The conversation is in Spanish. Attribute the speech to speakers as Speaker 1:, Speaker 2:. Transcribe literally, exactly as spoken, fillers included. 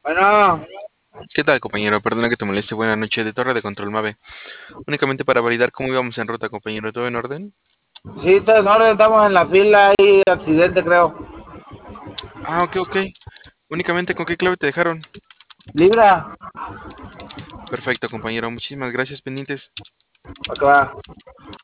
Speaker 1: Bueno,
Speaker 2: ¿Qué tal, compañero? Perdona que te moleste. Buenas noches de Torre de Control Mave. Únicamente para validar cómo íbamos en ruta, compañero. ¿Todo en orden?
Speaker 1: sí, todo en orden, estamos en la fila y accidente, creo.
Speaker 2: Ah, ok, ok. Únicamente con qué clave te dejaron.
Speaker 1: Libra,
Speaker 2: Perfecto, compañero. Muchísimas gracias, pendientes.
Speaker 1: acá va.